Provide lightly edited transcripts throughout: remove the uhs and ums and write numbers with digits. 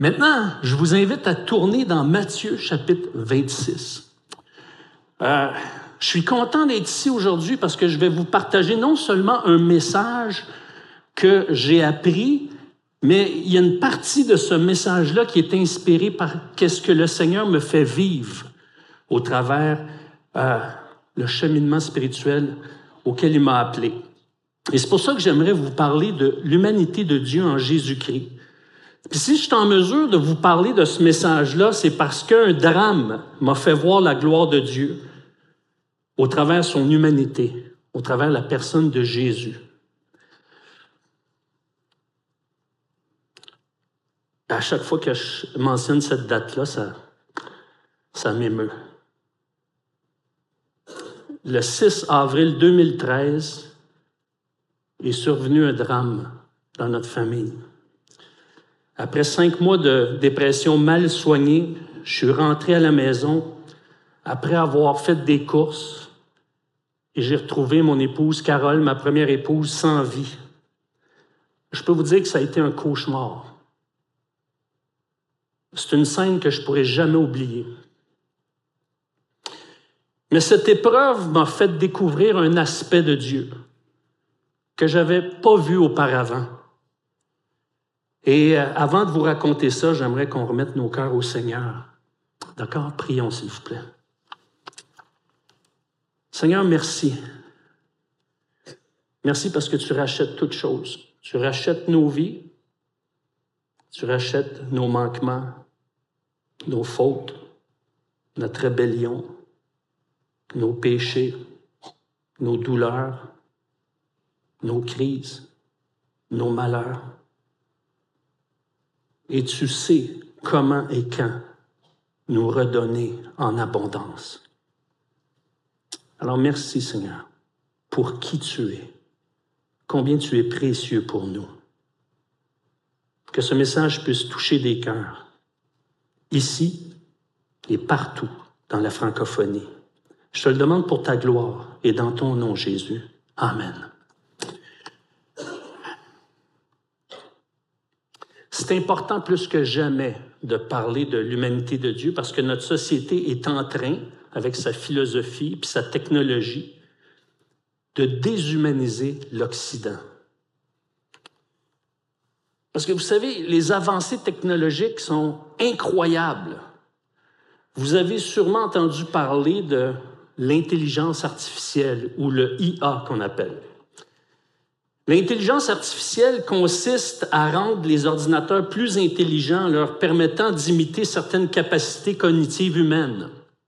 Maintenant, je vous invite à tourner dans Matthieu, chapitre 26. Je suis content d'être ici aujourd'hui parce que je vais vous partager non seulement un message que j'ai appris, mais il y a une partie de ce message-là qui est inspirée par qu'est-ce que le Seigneur me fait vivre au travers le cheminement spirituel auquel il m'a appelé. Et c'est pour ça que j'aimerais vous parler de l'humanité de Dieu en Jésus-Christ. Puis si je suis en mesure de vous parler de ce message-là, c'est parce qu'un drame m'a fait voir la gloire de Dieu au travers son humanité, au travers la personne de Jésus. À chaque fois que je mentionne cette date-là, ça m'émeut. Le 6 avril 2013 est survenu un drame dans notre famille. Après 5 mois de dépression mal soignée, je suis rentré à la maison après avoir fait des courses et j'ai retrouvé mon épouse Carole, ma première épouse, sans vie. Je peux vous dire que ça a été un cauchemar. C'est une scène que je ne pourrai jamais oublier. Mais cette épreuve m'a fait découvrir un aspect de Dieu que je n'avais pas vu auparavant. Et avant de vous raconter ça, j'aimerais qu'on remette nos cœurs au Seigneur. D'accord? Prions, s'il vous plaît. Seigneur, merci. Merci parce que tu rachètes toutes choses. Tu rachètes nos vies. Tu rachètes nos manquements, nos fautes, notre rébellion, nos péchés, nos douleurs, nos crises, nos malheurs. Et tu sais comment et quand nous redonner en abondance. Alors merci Seigneur pour qui tu es, combien tu es précieux pour nous. Que ce message puisse toucher des cœurs, ici et partout dans la francophonie. Je te le demande pour ta gloire et dans ton nom, Jésus. Amen. C'est important plus que jamais de parler de l'humanité de Dieu parce que notre société est en train, avec sa philosophie et sa technologie, de déshumaniser l'Occident. Parce que vous savez, les avancées technologiques sont incroyables. Vous avez sûrement entendu parler de l'intelligence artificielle ou le IA qu'on appelle. L'intelligence artificielle consiste à rendre les ordinateurs plus intelligents, leur permettant d'imiter certaines capacités cognitives humaines.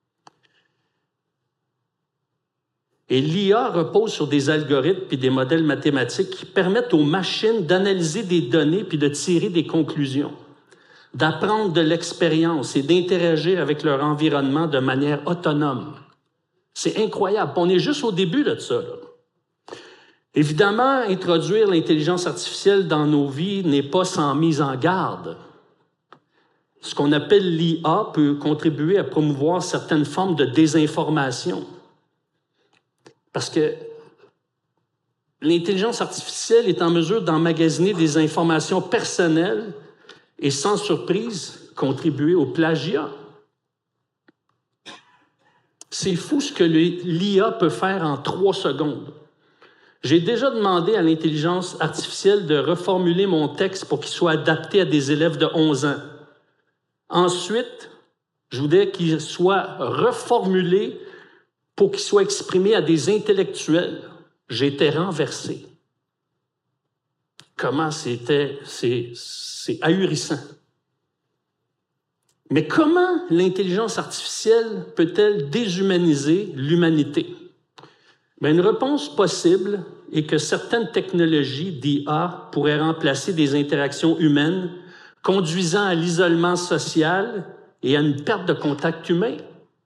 Et l'IA repose sur des algorithmes et des modèles mathématiques qui permettent aux machines d'analyser des données puis de tirer des conclusions, d'apprendre de l'expérience et d'interagir avec leur environnement de manière autonome. C'est incroyable. On est juste au début de ça, là. Évidemment, introduire l'intelligence artificielle dans nos vies n'est pas sans mise en garde. Ce qu'on appelle l'IA peut contribuer à promouvoir certaines formes de désinformation. Parce que l'intelligence artificielle est en mesure d'emmagasiner des informations personnelles et, sans surprise, contribuer au plagiat. C'est fou ce que l'IA peut faire en 3 secondes. J'ai déjà demandé à l'intelligence artificielle de reformuler mon texte pour qu'il soit adapté à des élèves de 11 ans. Ensuite, je voudrais qu'il soit reformulé pour qu'il soit exprimé à des intellectuels. J'étais renversé. Comment c'est ahurissant. Mais comment l'intelligence artificielle peut-elle déshumaniser l'humanité? Bien, une réponse possible est que certaines technologies d'IA pourraient remplacer des interactions humaines, conduisant à l'isolement social et à une perte de contact humain.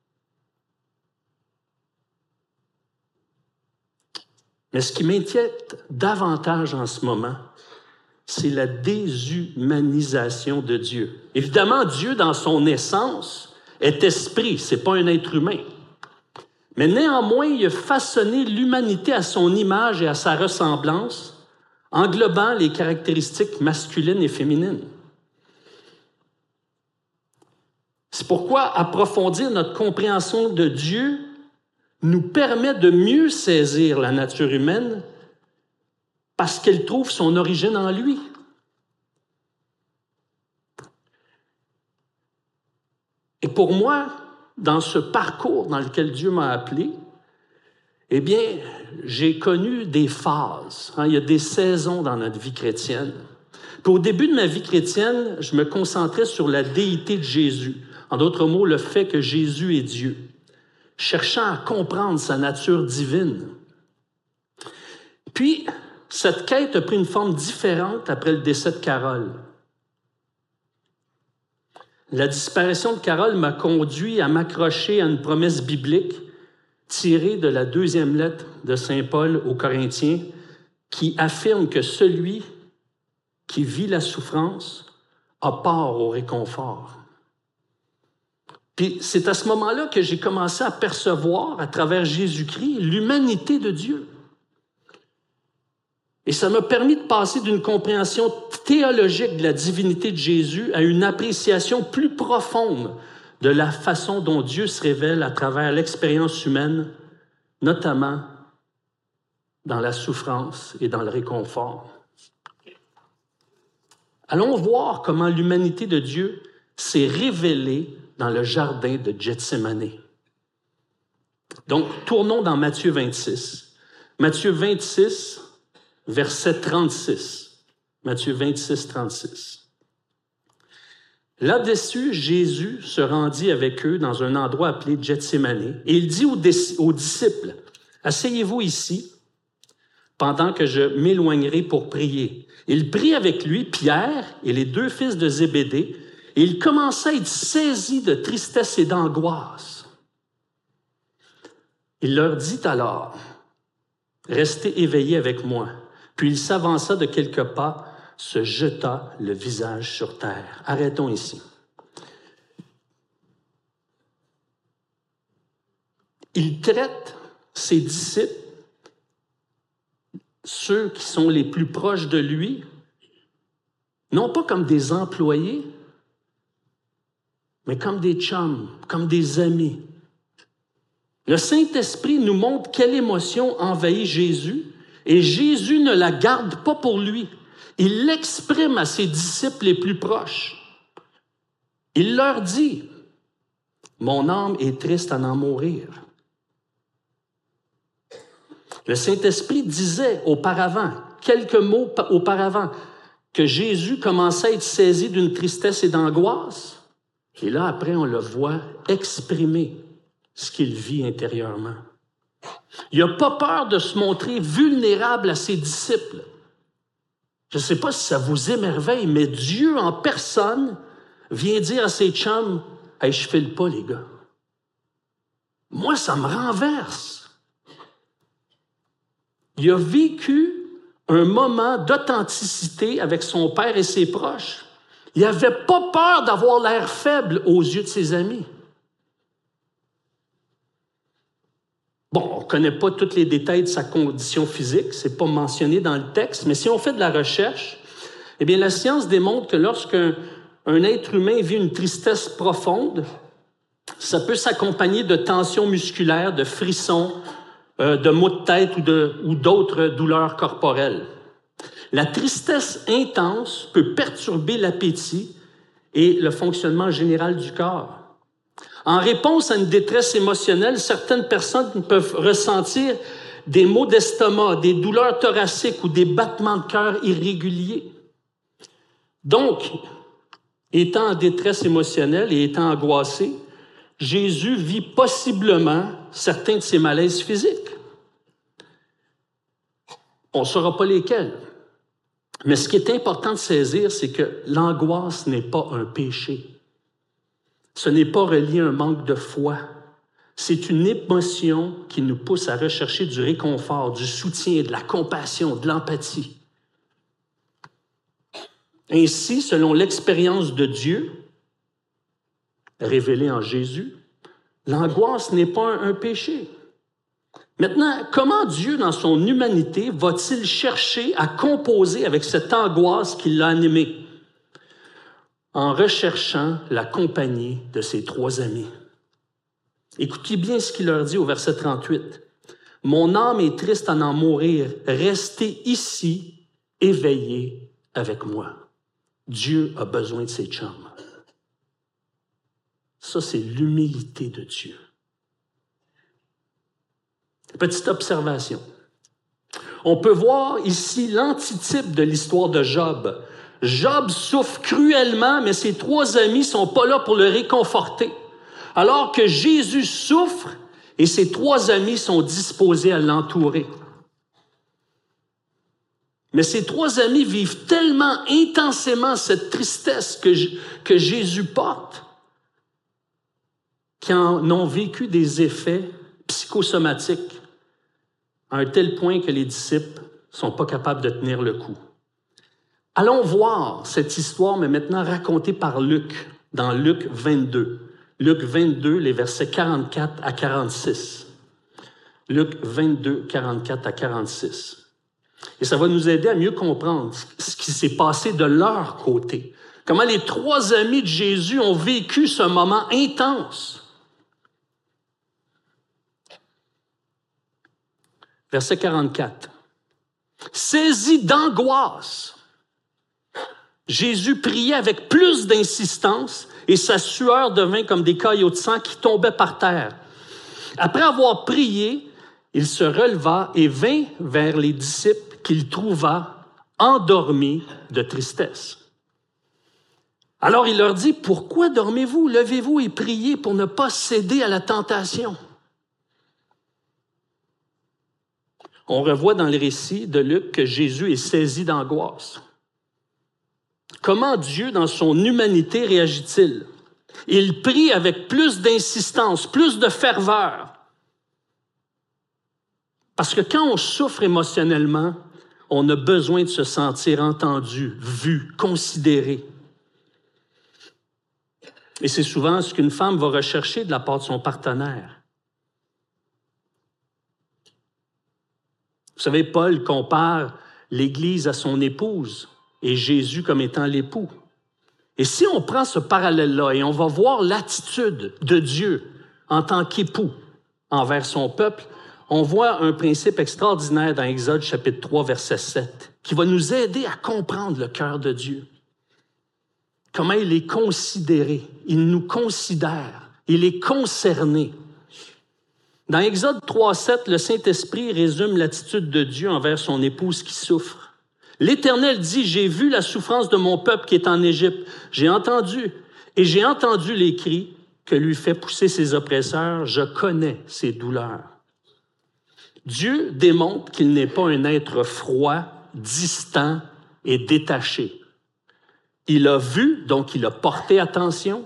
Mais ce qui m'inquiète davantage en ce moment, c'est la déshumanisation de Dieu. Évidemment, Dieu, dans son essence, est esprit, ce n'est pas un être humain. Mais néanmoins, il a façonné l'humanité à son image et à sa ressemblance, englobant les caractéristiques masculines et féminines. C'est pourquoi approfondir notre compréhension de Dieu nous permet de mieux saisir la nature humaine parce qu'elle trouve son origine en lui. Et pour moi, dans ce parcours dans lequel Dieu m'a appelé, eh bien, j'ai connu des phases. Il y a des saisons dans notre vie chrétienne. Puis au début de ma vie chrétienne, je me concentrais sur la déité de Jésus. En d'autres mots, le fait que Jésus est Dieu, cherchant à comprendre sa nature divine. Puis, cette quête a pris une forme différente après le décès de Carole. La disparition de Carole m'a conduit à m'accrocher à une promesse biblique tirée de la 2e lettre de Saint Paul aux Corinthiens qui affirme que celui qui vit la souffrance a part au réconfort. Puis c'est à ce moment-là que j'ai commencé à percevoir, à travers Jésus-Christ, l'humanité de Dieu. Et ça m'a permis de passer d'une compréhension théologique de la divinité de Jésus à une appréciation plus profonde de la façon dont Dieu se révèle à travers l'expérience humaine, notamment dans la souffrance et dans le réconfort. Allons voir comment l'humanité de Dieu s'est révélée dans le jardin de Gethsémani. Donc, tournons dans Matthieu 26. Matthieu 26, verset 36. Matthieu 26, 36. Là-dessus, Jésus se rendit avec eux dans un endroit appelé Gethsémani, et il dit aux disciples, « Asseyez-vous ici, pendant que je m'éloignerai pour prier. » Il prit avec lui Pierre et les 2 fils de Zébédée, et il commença à être saisi de tristesse et d'angoisse. Il leur dit alors, « Restez éveillés avec moi. » Puis il s'avança de quelques pas, se jeta le visage sur terre. Arrêtons ici. Il traite ses disciples, ceux qui sont les plus proches de lui, non pas comme des employés, mais comme des chums, comme des amis. Le Saint-Esprit nous montre quelle émotion envahit Jésus, et Jésus ne la garde pas pour lui. Il l'exprime à ses disciples les plus proches. Il leur dit, « Mon âme est triste à n'en mourir. » Le Saint-Esprit disait auparavant, quelques mots auparavant, que Jésus commençait à être saisi d'une tristesse et d'angoisse. Et là, après, on le voit exprimer ce qu'il vit intérieurement. Il n'a pas peur de se montrer vulnérable à ses disciples. Je ne sais pas si ça vous émerveille, mais Dieu en personne vient dire à ses chums, « Hey, je ne file pas, les gars. » Moi, ça me renverse. Il a vécu un moment d'authenticité avec son père et ses proches. Il n'avait pas peur d'avoir l'air faible aux yeux de ses amis. Bon, on ne connaît pas tous les détails de sa condition physique, ce n'est pas mentionné dans le texte, mais si on fait de la recherche, eh bien, la science démontre que lorsqu'un être humain vit une tristesse profonde, ça peut s'accompagner de tensions musculaires, de frissons, de maux de tête ou d'autres douleurs corporelles. La tristesse intense peut perturber l'appétit et le fonctionnement général du corps. En réponse à une détresse émotionnelle, certaines personnes peuvent ressentir des maux d'estomac, des douleurs thoraciques ou des battements de cœur irréguliers. Donc, étant en détresse émotionnelle et étant angoissé, Jésus vit possiblement certains de ses malaises physiques. On ne saura pas lesquels. Mais ce qui est important de saisir, c'est que l'angoisse n'est pas un péché. Ce n'est pas relié à un manque de foi. C'est une émotion qui nous pousse à rechercher du réconfort, du soutien, de la compassion, de l'empathie. Ainsi, selon l'expérience de Dieu, révélée en Jésus, l'angoisse n'est pas un péché. Maintenant, comment Dieu, dans son humanité, va-t-il chercher à composer avec cette angoisse qui l'a animé? en recherchant la compagnie de ses 3 amis. Écoutez bien ce qu'il leur dit au verset 38. « Mon âme est triste à en mourir. Restez ici, éveillés avec moi. » Dieu a besoin de ses chums. Ça, c'est l'humilité de Dieu. Petite observation. On peut voir ici l'antitype de l'histoire de Job. Job souffre cruellement, mais ses 3 amis ne sont pas là pour le réconforter. Alors que Jésus souffre et ses 3 amis sont disposés à l'entourer. Mais ces 3 amis vivent tellement intensément cette tristesse que Jésus porte qu'ils en ont vécu des effets psychosomatiques à un tel point que les disciples ne sont pas capables de tenir le coup. Allons voir cette histoire, mais maintenant racontée par Luc, dans Luc 22. Luc 22, les versets 44 à 46. Luc 22, 44 à 46. Et ça va nous aider à mieux comprendre ce qui s'est passé de leur côté. Comment les 3 amis de Jésus ont vécu ce moment intense. Verset 44. Saisi d'angoisse, Jésus priait avec plus d'insistance et sa sueur devint comme des caillots de sang qui tombaient par terre. Après avoir prié, il se releva et vint vers les disciples qu'il trouva endormis de tristesse. Alors il leur dit, « Pourquoi dormez-vous? Levez-vous et priez pour ne pas céder à la tentation. » On revoit dans le récit de Luc que Jésus est saisi d'angoisse. Comment Dieu, dans son humanité, réagit-il? Il prie avec plus d'insistance, plus de ferveur. Parce que quand on souffre émotionnellement, on a besoin de se sentir entendu, vu, considéré. Et c'est souvent ce qu'une femme va rechercher de la part de son partenaire. Vous savez, Paul compare l'Église à son épouse et Jésus comme étant l'époux. Et si on prend ce parallèle-là et on va voir l'attitude de Dieu en tant qu'époux envers son peuple, on voit un principe extraordinaire dans Exode chapitre 3, verset 7, qui va nous aider à comprendre le cœur de Dieu. Comment il est considéré, il nous considère, il est concerné. Dans Exode 3, 7, le Saint-Esprit résume l'attitude de Dieu envers son épouse qui souffre. L'Éternel dit, « J'ai vu la souffrance de mon peuple qui est en Égypte. J'ai entendu les cris que lui fait pousser ses oppresseurs. Je connais ses douleurs. » Dieu démontre qu'il n'est pas un être froid, distant et détaché. Il a vu, donc il a porté attention.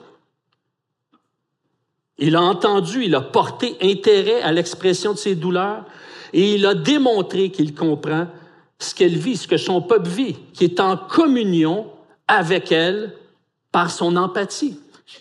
Il a entendu, il a porté intérêt à l'expression de ses douleurs et il a démontré qu'il comprend ce qu'elle vit, ce que son peuple vit, qui est en communion avec elle par son empathie.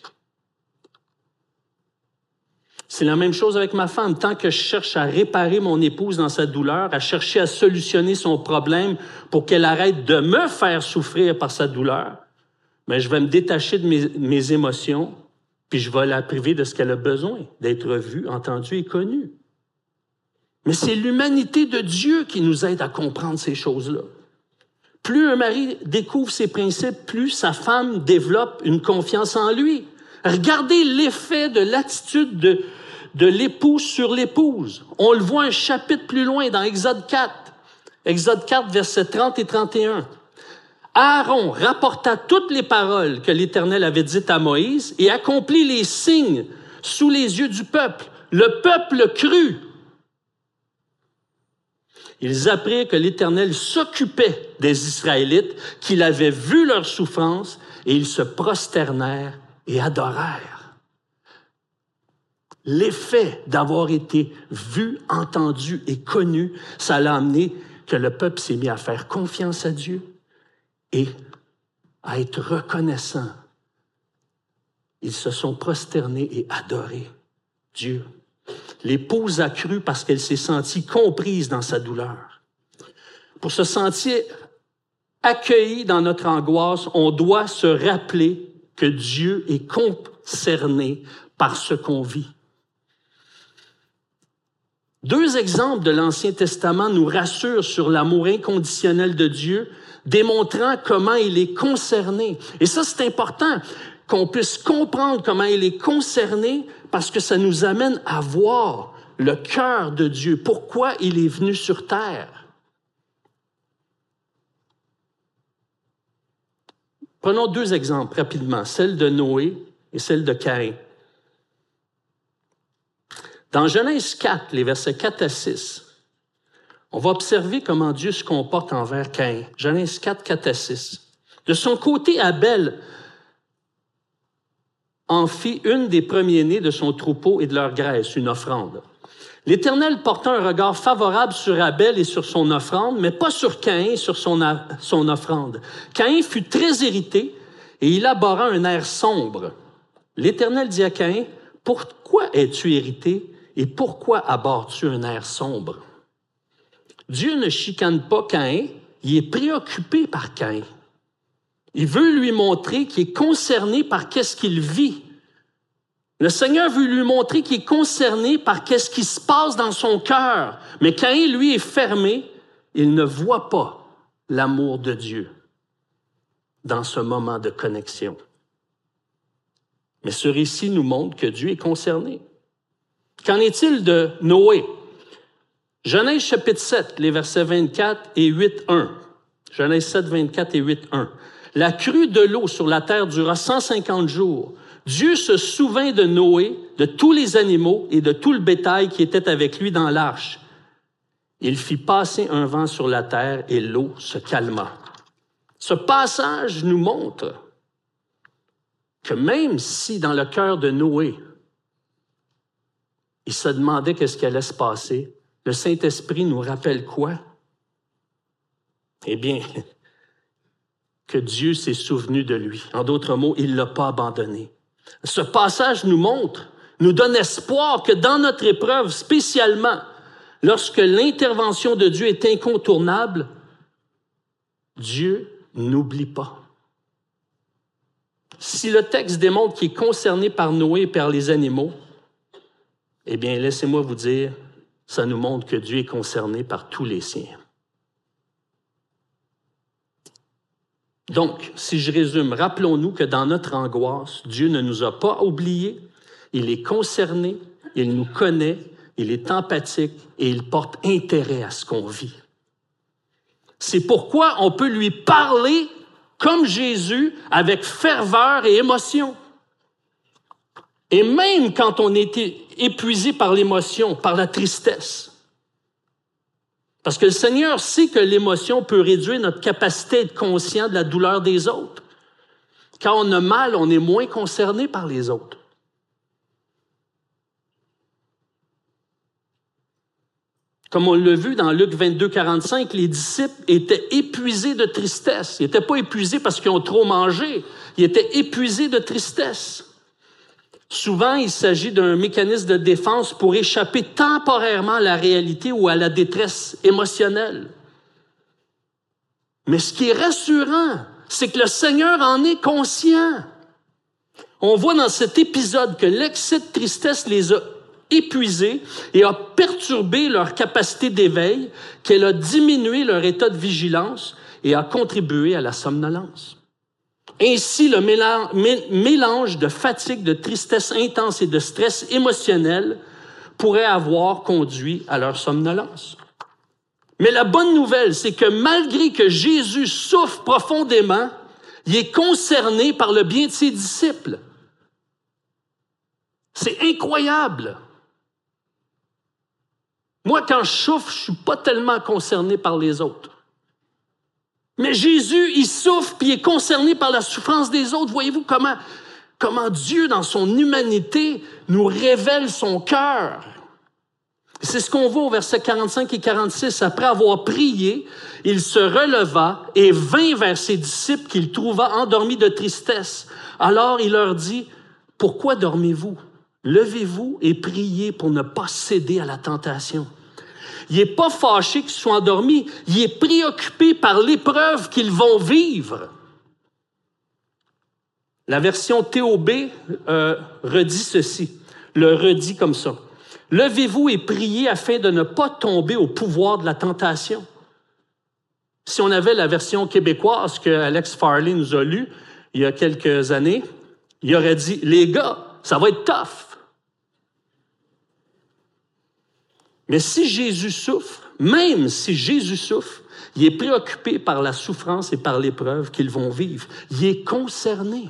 C'est la même chose avec ma femme. Tant que je cherche à réparer mon épouse dans sa douleur, à chercher à solutionner son problème pour qu'elle arrête de me faire souffrir par sa douleur, mais je vais me détacher de mes émotions, puis je vais la priver de ce qu'elle a besoin, d'être vue, entendue et connue. Mais c'est l'humanité de Dieu qui nous aide à comprendre ces choses-là. Plus un mari découvre ces principes, plus sa femme développe une confiance en lui. Regardez l'effet de l'attitude de l'époux sur l'épouse. On le voit un chapitre plus loin dans Exode 4. Exode 4, versets 30 et 31. Aaron rapporta toutes les paroles que l'Éternel avait dites à Moïse et accomplit les signes sous les yeux du peuple. Le peuple crut. Ils apprirent que l'Éternel s'occupait des Israélites, qu'il avait vu leur souffrance, et ils se prosternèrent et adorèrent. L'effet d'avoir été vu, entendu et connu, ça l'a amené que le peuple s'est mis à faire confiance à Dieu et à être reconnaissant. Ils se sont prosternés et adoré Dieu. L'épouse a cru parce qu'elle s'est sentie comprise dans sa douleur. Pour se sentir accueillie dans notre angoisse, on doit se rappeler que Dieu est concerné par ce qu'on vit. Deux exemples de l'Ancien Testament nous rassurent sur l'amour inconditionnel de Dieu, démontrant comment il est concerné. Et ça, c'est important qu'on puisse comprendre comment il est concerné parce que ça nous amène à voir le cœur de Dieu, pourquoi il est venu sur terre. Prenons deux exemples rapidement, celle de Noé et celle de Caïn. Dans Genèse 4, les versets 4 à 6, on va observer comment Dieu se comporte envers Caïn. Genèse 4, 4 à 6. De son côté, Abel en fit une des premiers-nés de son troupeau et de leur graisse, une offrande. L'Éternel porta un regard favorable sur Abel et sur son offrande, mais pas sur Caïn et sur son offrande. Caïn fut très irrité et il abhorra un air sombre. L'Éternel dit à Caïn, « Pourquoi es-tu irrité et pourquoi abhorres-tu un air sombre? » Dieu ne chicane pas Caïn, il est préoccupé par Caïn. Il veut lui montrer qu'il est concerné par qu'est-ce qu'il vit. Le Seigneur veut lui montrer qu'il est concerné par qu'est-ce qui se passe dans son cœur. Mais Caïn, lui, est fermé. Il ne voit pas l'amour de Dieu dans ce moment de connexion. Mais ce récit nous montre que Dieu est concerné. Qu'en est-il de Noé? Genèse chapitre 7, les versets 24 et 8.1. Genèse 7, 24 et 8.1. La crue de l'eau sur la terre dura 150 jours. Dieu se souvint de Noé, de tous les animaux et de tout le bétail qui était avec lui dans l'arche. Il fit passer un vent sur la terre et l'eau se calma. Ce passage nous montre que même si dans le cœur de Noé, il se demandait qu'est-ce qui allait se passer, le Saint-Esprit nous rappelle quoi? Eh bien, que Dieu s'est souvenu de lui. En d'autres mots, il ne l'a pas abandonné. Ce passage nous montre, nous donne espoir que dans notre épreuve, spécialement lorsque l'intervention de Dieu est incontournable, Dieu n'oublie pas. Si le texte démontre qu'il est concerné par Noé et par les animaux, eh bien, laissez-moi vous dire, ça nous montre que Dieu est concerné par tous les siens. Donc, si je résume, rappelons-nous que dans notre angoisse, Dieu ne nous a pas oubliés, il est concerné, il nous connaît, il est empathique et il porte intérêt à ce qu'on vit. C'est pourquoi on peut lui parler comme Jésus, avec ferveur et émotion. Et même quand on est épuisé par l'émotion, par la tristesse. Parce que le Seigneur sait que l'émotion peut réduire notre capacité à être conscient de la douleur des autres. Quand on a mal, on est moins concerné par les autres. Comme on l'a vu dans Luc 22, 45, les disciples étaient épuisés de tristesse. Ils n'étaient pas épuisés parce qu'ils ont trop mangé. Ils étaient épuisés de tristesse. Souvent, il s'agit d'un mécanisme de défense pour échapper temporairement à la réalité ou à la détresse émotionnelle. Mais ce qui est rassurant, c'est que le Seigneur en est conscient. On voit dans cet épisode que l'excès de tristesse les a épuisés et a perturbé leur capacité d'éveil, qu'elle a diminué leur état de vigilance et a contribué à la somnolence. Ainsi, le mélange de fatigue, de tristesse intense et de stress émotionnel pourrait avoir conduit à leur somnolence. Mais la bonne nouvelle, c'est que malgré que Jésus souffre profondément, il est concerné par le bien de ses disciples. C'est incroyable. Moi, quand je souffre, je ne suis pas tellement concerné par les autres. Mais Jésus, il souffre puis il est concerné par la souffrance des autres. Voyez-vous comment Dieu, dans son humanité, nous révèle son cœur. C'est ce qu'on voit au verset 45 et 46. Après avoir prié, il se releva et vint vers ses disciples qu'il trouva endormis de tristesse. Alors il leur dit, « Pourquoi dormez-vous? Levez-vous et priez pour ne pas céder à la tentation. » Il n'est pas fâché qu'ils soient endormis, il est préoccupé par l'épreuve qu'ils vont vivre. La version TOB redit ceci, le redit comme ça. Levez-vous et priez afin de ne pas tomber au pouvoir de la tentation. Si on avait la version québécoise que Alex Farley nous a lue il y a quelques années, il aurait dit, les gars, ça va être tough. Mais si Jésus souffre, même si Jésus souffre, il est préoccupé par la souffrance et par l'épreuve qu'ils vont vivre. Il est concerné.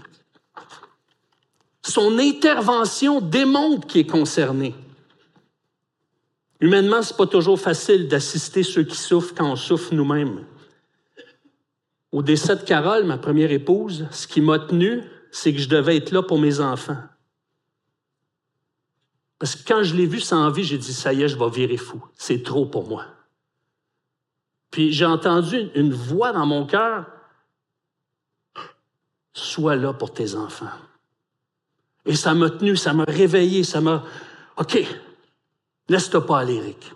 Son intervention démontre qu'il est concerné. Humainement, ce n'est pas toujours facile d'assister ceux qui souffrent quand on souffre nous-mêmes. Au décès de Carole, ma première épouse, ce qui m'a tenu, c'est que je devais être là pour mes enfants. Parce que quand je l'ai vue sans vie, j'ai dit, ça y est, je vais virer fou. C'est trop pour moi. Puis j'ai entendu une voix dans mon cœur, sois là pour tes enfants. Et ça m'a tenu, ça m'a réveillé, ça m'a... OK, laisse-toi pas aller, Eric.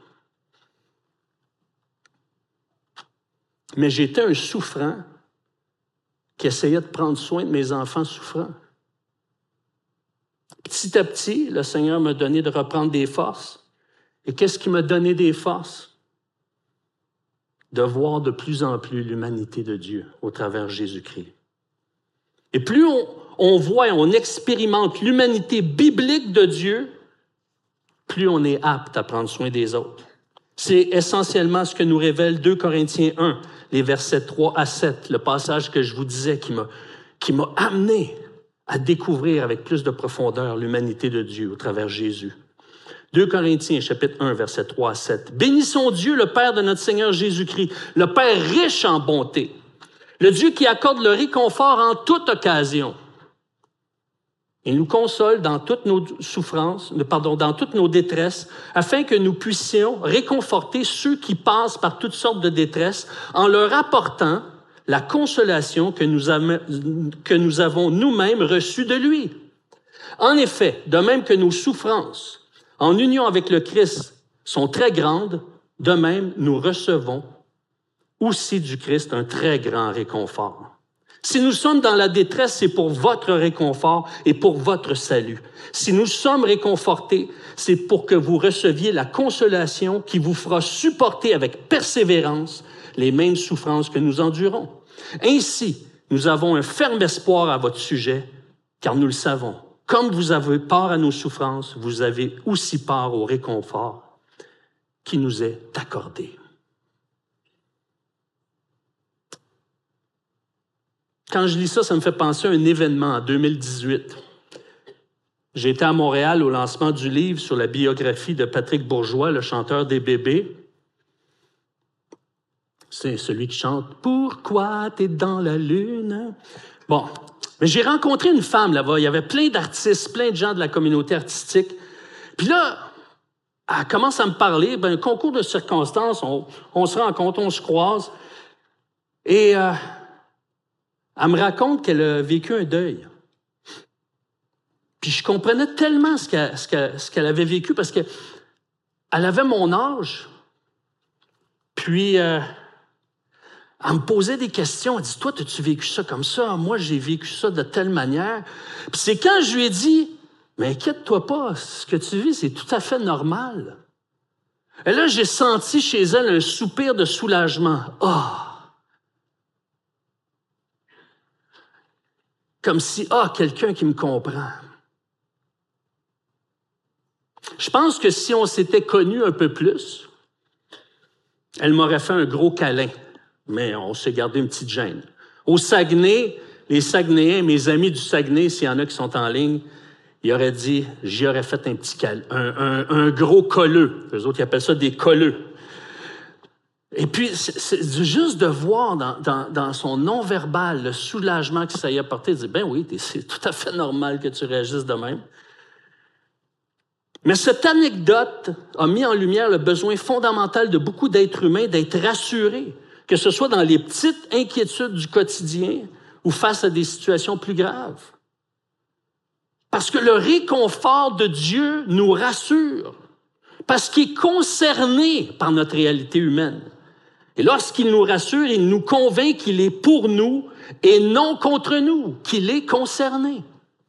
Mais j'étais un souffrant qui essayait de prendre soin de mes enfants souffrants. Petit à petit, le Seigneur m'a donné de reprendre des forces. Et qu'est-ce qui m'a donné des forces? De voir de plus en plus l'humanité de Dieu au travers Jésus-Christ. Et plus on voit et on expérimente l'humanité biblique de Dieu, plus on est apte à prendre soin des autres. C'est essentiellement ce que nous révèle 2 Corinthiens 1, les versets 3 à 7, le passage que je vous disais qui m'a amené à découvrir avec plus de profondeur l'humanité de Dieu au travers Jésus. 2 Corinthiens, chapitre 1, versets 3 à 7. « Bénissons Dieu, le Père de notre Seigneur Jésus-Christ, le Père riche en bonté, le Dieu qui accorde le réconfort en toute occasion. Il nous console dans toutes nos souffrances, dans toutes nos détresses, afin que nous puissions réconforter ceux qui passent par toutes sortes de détresses en leur apportant la consolation que nous avons nous-mêmes reçue de lui. En effet, de même que nos souffrances, en union avec le Christ, sont très grandes, de même nous recevons aussi du Christ un très grand réconfort. Si nous sommes dans la détresse, c'est pour votre réconfort et pour votre salut. Si nous sommes réconfortés, c'est pour que vous receviez la consolation qui vous fera supporter avec persévérance les mêmes souffrances que nous endurons. Ainsi, nous avons un ferme espoir à votre sujet, car nous le savons. Comme vous avez part à nos souffrances, vous avez aussi part au réconfort qui nous est accordé. Quand je lis ça, ça me fait penser à un événement en 2018. J'ai été à Montréal au lancement du livre sur la biographie de Patrick Bourgeois, le chanteur des Bébés. C'est celui qui chante « Pourquoi t'es dans la lune ?» Bon, mais j'ai rencontré une femme là-bas. Il y avait plein d'artistes, plein de gens de la communauté artistique. Puis là, elle commence à me parler. Un concours de circonstances, on se rencontre, on se croise. Et elle me raconte qu'elle a vécu un deuil. Puis je comprenais tellement ce qu'elle avait vécu parce qu'elle avait mon âge. Puis elle me posait des questions. Elle dit, toi, as-tu vécu ça comme ça? Moi, j'ai vécu ça de telle manière. Puis c'est quand je lui ai dit, mais inquiète-toi pas, ce que tu vis, c'est tout à fait normal. Et là, j'ai senti chez elle un soupir de soulagement. Comme si, quelqu'un qui me comprend. Je pense que si on s'était connus un peu plus, elle m'aurait fait un gros câlin, mais on s'est gardé une petite gêne. Au Saguenay, les Saguenayens, mes amis du Saguenay, s'il y en a qui sont en ligne, ils auraient dit, j'y aurais fait un petit câlin, un gros colleux. Eux autres, ils appellent ça des colleux. Et puis, c'est juste de voir dans son non-verbal le soulagement que ça y a apporté, de dire, ben oui, c'est tout à fait normal que tu réagisses de même. Mais cette anecdote a mis en lumière le besoin fondamental de beaucoup d'êtres humains d'être rassurés, que ce soit dans les petites inquiétudes du quotidien ou face à des situations plus graves. Parce que le réconfort de Dieu nous rassure, parce qu'il est concerné par notre réalité humaine. Et lorsqu'il nous rassure, il nous convainc qu'il est pour nous et non contre nous, qu'il est concerné.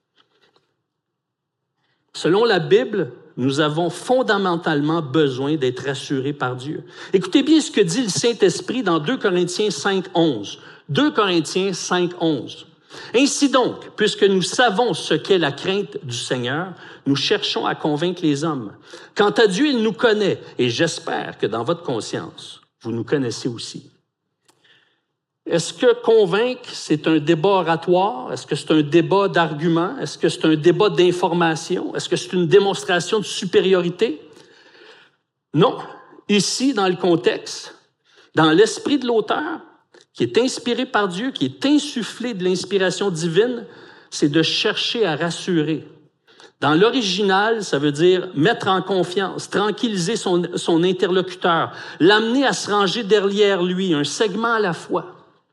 Selon la Bible, nous avons fondamentalement besoin d'être rassurés par Dieu. Écoutez bien ce que dit le Saint-Esprit dans 2 Corinthiens 5:11. 2 Corinthiens 5:11. Ainsi donc, puisque nous savons ce qu'est la crainte du Seigneur, nous cherchons à convaincre les hommes. Quant à Dieu, il nous connaît, et j'espère que dans votre conscience, vous nous connaissez aussi. Est-ce que convaincre, c'est un débat oratoire? Est-ce que c'est un débat d'arguments? Est-ce que c'est un débat d'information? Est-ce que c'est une démonstration de supériorité? Non. Ici, dans le contexte, dans l'esprit de l'auteur, qui est inspiré par Dieu, qui est insufflé de l'inspiration divine, c'est de chercher à rassurer. Dans l'original, ça veut dire mettre en confiance, tranquilliser son interlocuteur, l'amener à se ranger derrière lui, un segment à la fois.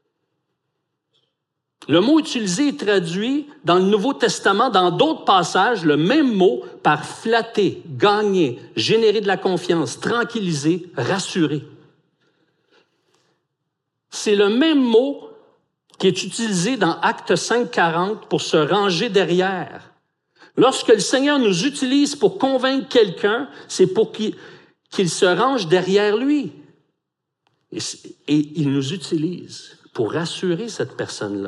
Le mot utilisé est traduit dans le Nouveau Testament, dans d'autres passages, le même mot par flatter, gagner, générer de la confiance, tranquilliser, rassurer. C'est le même mot qui est utilisé dans Actes 5:40 pour se ranger derrière. Lorsque le Seigneur nous utilise pour convaincre quelqu'un, c'est pour qu'il se range derrière lui. Et il nous utilise pour rassurer cette personne-là.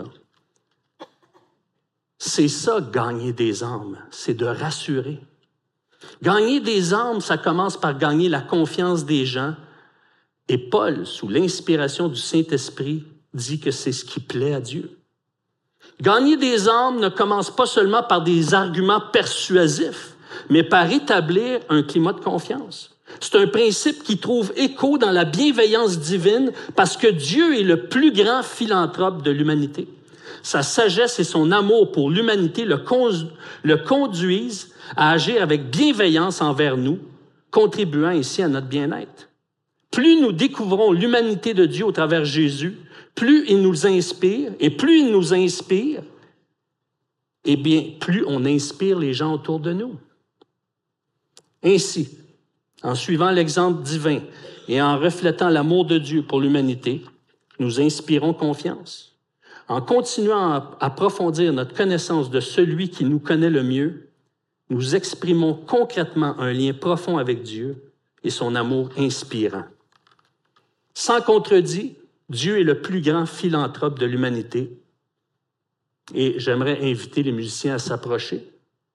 C'est ça, gagner des âmes, c'est de rassurer. Gagner des âmes, ça commence par gagner la confiance des gens. Et Paul, sous l'inspiration du Saint-Esprit, dit que c'est ce qui plaît à Dieu. Gagner des âmes ne commence pas seulement par des arguments persuasifs, mais par établir un climat de confiance. C'est un principe qui trouve écho dans la bienveillance divine parce que Dieu est le plus grand philanthrope de l'humanité. Sa sagesse et son amour pour l'humanité le conduisent à agir avec bienveillance envers nous, contribuant ainsi à notre bien-être. Plus nous découvrons l'humanité de Dieu au travers de Jésus, plus il nous inspire, et plus il nous inspire, eh bien, plus on inspire les gens autour de nous. Ainsi, en suivant l'exemple divin et en reflétant l'amour de Dieu pour l'humanité, nous inspirons confiance. En continuant à approfondir notre connaissance de celui qui nous connaît le mieux, nous exprimons concrètement un lien profond avec Dieu et son amour inspirant. Sans contredit, Dieu est le plus grand philanthrope de l'humanité. Et j'aimerais inviter les musiciens à s'approcher.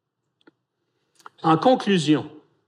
En conclusion,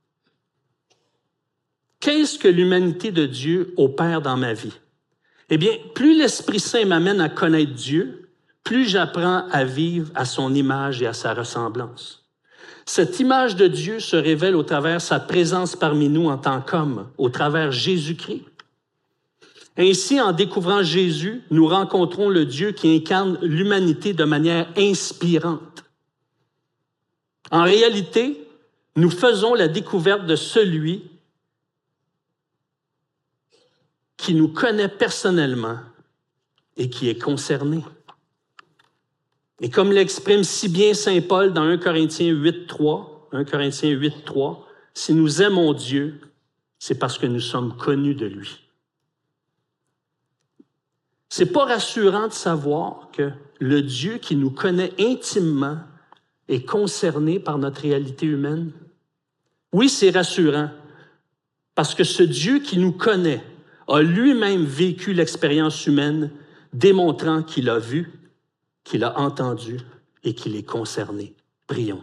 qu'est-ce que l'humanité de Dieu opère dans ma vie? Eh bien, plus l'Esprit Saint m'amène à connaître Dieu, plus j'apprends à vivre à son image et à sa ressemblance. Cette image de Dieu se révèle au travers sa présence parmi nous en tant qu'homme, au travers Jésus-Christ. Ainsi, en découvrant Jésus, nous rencontrons le Dieu qui incarne l'humanité de manière inspirante. En réalité, nous faisons la découverte de celui qui nous connaît personnellement et qui est concerné. Et comme l'exprime si bien saint Paul dans 1 Corinthiens 8:3, si nous aimons Dieu, c'est parce que nous sommes connus de lui. C'est pas rassurant de savoir que le Dieu qui nous connaît intimement est concerné par notre réalité humaine? Oui, c'est rassurant, parce que ce Dieu qui nous connaît a lui-même vécu l'expérience humaine, démontrant qu'il a vu, qu'il a entendu et qu'il est concerné. Prions.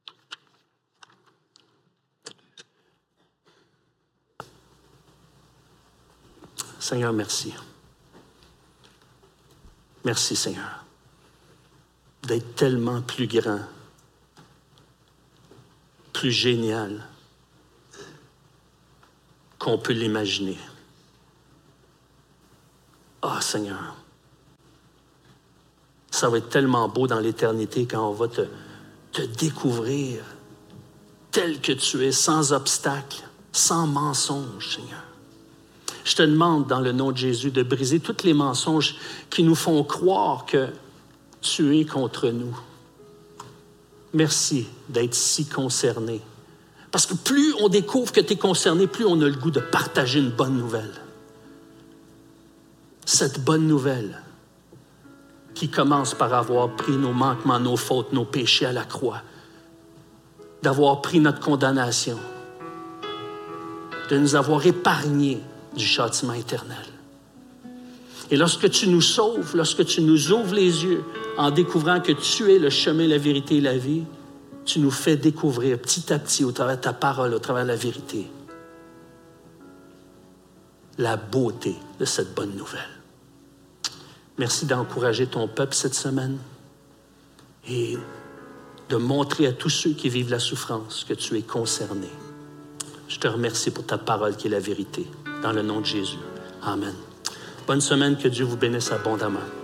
Seigneur, merci. Merci, Seigneur, d'être tellement plus grand, plus génial qu'on peut l'imaginer. Ah, Seigneur, ça va être tellement beau dans l'éternité quand on va te découvrir tel que tu es, sans obstacle, sans mensonge, Seigneur. Je te demande, dans le nom de Jésus, de briser tous les mensonges qui nous font croire que tu es contre nous. Merci d'être si concerné. Parce que plus on découvre que tu es concerné, plus on a le goût de partager une bonne nouvelle. cette bonne nouvelle qui commence par avoir pris nos manquements, nos fautes, nos péchés à la croix, d'avoir pris notre condamnation, de nous avoir épargnés du châtiment éternel. Et lorsque tu nous sauves, lorsque tu nous ouvres les yeux en découvrant que tu es le chemin, la vérité et la vie, tu nous fais découvrir petit à petit au travers de ta parole, au travers de la vérité, la beauté de cette bonne nouvelle. Merci d'encourager ton peuple cette semaine et de montrer à tous ceux qui vivent la souffrance que tu es concerné. Je te remercie pour ta parole qui est la vérité. Dans le nom de Jésus. Amen. Bonne semaine, que Dieu vous bénisse abondamment.